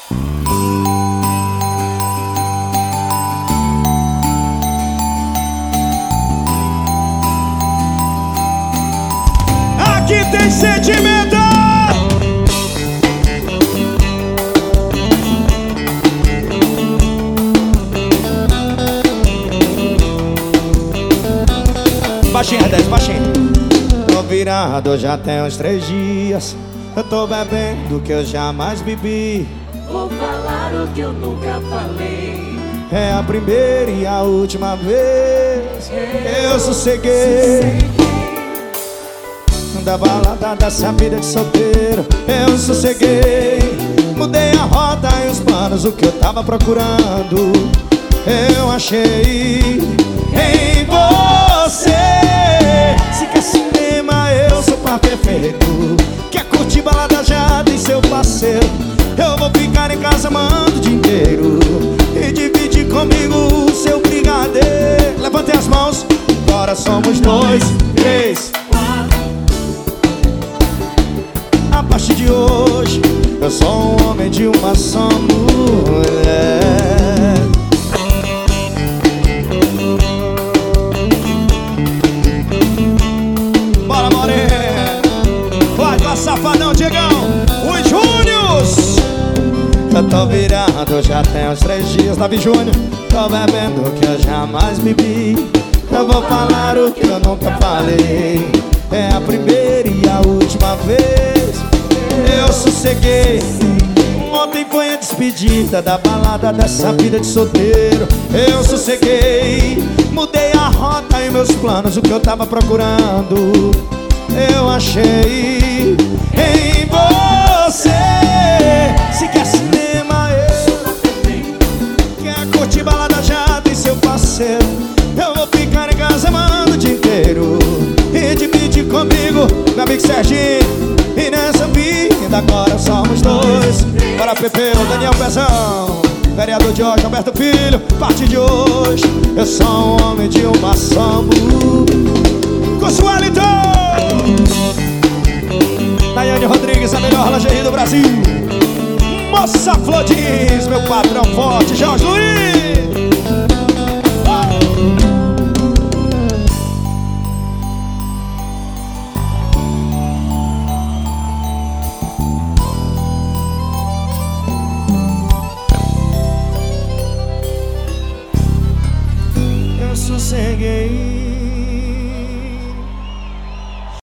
Aqui tem sentimento. Baixinho, 10, baixinho. Tô virado já tem uns 3 dias. Eu tô bebendo o que eu jamais bebi. Vou falar o que eu nunca falei. É a primeira e a última vez. Eu sosseguei da balada dessa vida de solteiro. Eu sosseguei. Mudei a rota e os planos, o que eu tava procurando eu achei em você. Se quer cinema, eu sou par perfeito. Quer curtir balada, já tem seu parceiro. Eu vou ficar em casa amando o dia inteiro e dividir comigo o seu brigadeiro. Levantem as mãos, agora somos 2, 3, 4. A partir de hoje, eu sou um homem de uma só mulher. Bora, morena. Vai lá, safadão, Diegão. Os Júniors. Eu tô virado já tem uns 3 dias. Davi Júnior. Tô bebendo o que eu jamais bebi. Eu vou falar o que eu nunca falei. É a primeira e a última vez. Eu sosseguei. Ontem foi a despedida da balada dessa vida de solteiro. Eu sosseguei. Mudei a rota e meus planos, o que eu tava procurando eu achei em você. Se quer cinema, eu quer curtir balada, já tem seu parceiro. Eu vou ficar em casa amando o dia inteiro e dividir comigo, meu amigo Serginho. E nessa vida agora somos 2. Bora, Pepeu, Daniel Pezão, vereador Jorge Alberto Filho. A partir de hoje, eu sou um homem de uma só mulher. Consuelito! Daiane Rodrigues, a melhor lingerie do Brasil. Moça Flodins, meu patrão forte, Jorge Luiz. Eu sosseguei